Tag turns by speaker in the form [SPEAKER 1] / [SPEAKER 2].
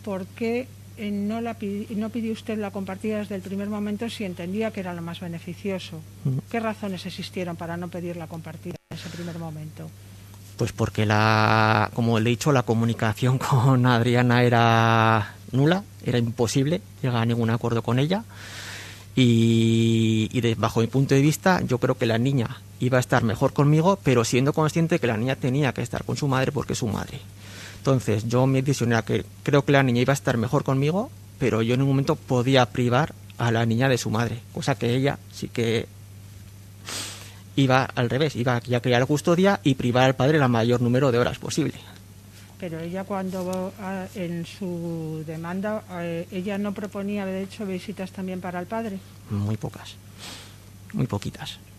[SPEAKER 1] por qué no pidió usted la compartida desde el primer momento si entendía que era lo más beneficioso. ¿Qué razones existieron para no pedir la compartida en ese primer momento?
[SPEAKER 2] Pues porque, como le he dicho, la comunicación con Adriana era nula, era imposible llegar a ningún acuerdo con ella. Y bajo mi punto de vista, yo creo que la niña iba a estar mejor conmigo, pero siendo consciente que la niña tenía que estar con su madre porque es su madre. Entonces, mi decisión era que creo que la niña iba a estar mejor conmigo, pero yo en un momento podía privar a la niña de su madre, cosa que ella sí que iba al revés, iba a crear la custodia y privar al padre el mayor número de horas posible.
[SPEAKER 1] Pero ella, cuando en su demanda, ella no proponía, de hecho, visitas también para el padre.
[SPEAKER 2] Muy pocas, muy poquitas.